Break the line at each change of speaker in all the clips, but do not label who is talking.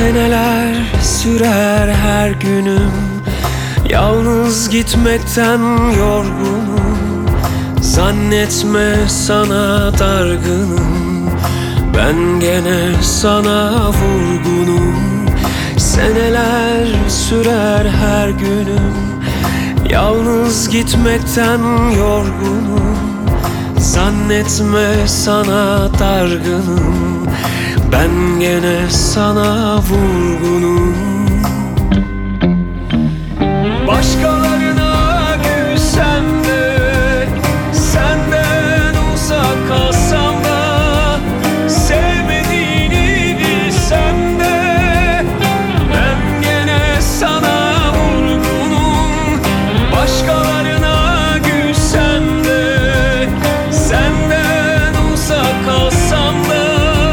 Seneler sürer her günüm, yalnız gitmekten yorgunum. Zannetme sana dargınım, ben gene sana vurgunum. Seneler sürer her günüm, yalnız gitmekten yorgunum. Zannetme sana dargınım, ben gene sana vurgunum. Başkalarına gülsem de, senden uzak kalsam da, sevmediğini bilsem de, ben gene sana vurgunum. Başkalarına gülsem de, senden uzak kalsam da,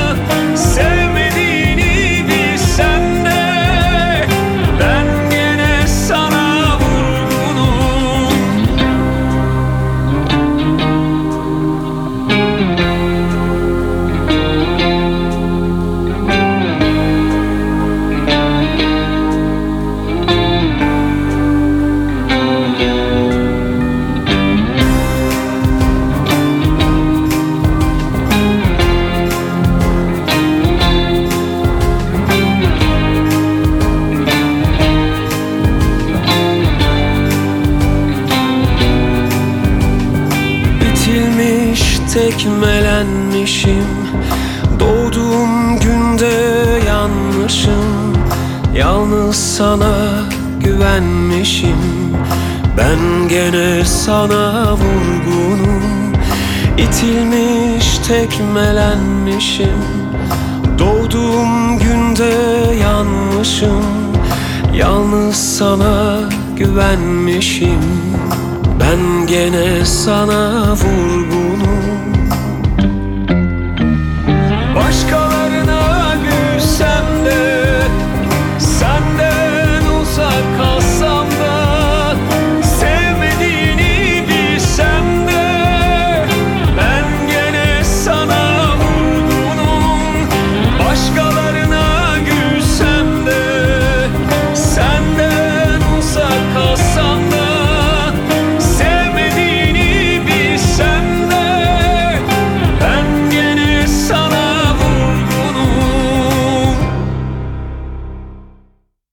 sevmediğini bilsem de, ben gene sana vurgunum. İtilmiş, tekmelenmişim, doğduğum günde yanmışım. Yalnız sana güvenmişim, ben gene sana vurgunum. İtilmiş, tekmelenmişim, doğduğum günde yanmışım. Yalnız sana güvenmişim, ben gene sana vurgunum.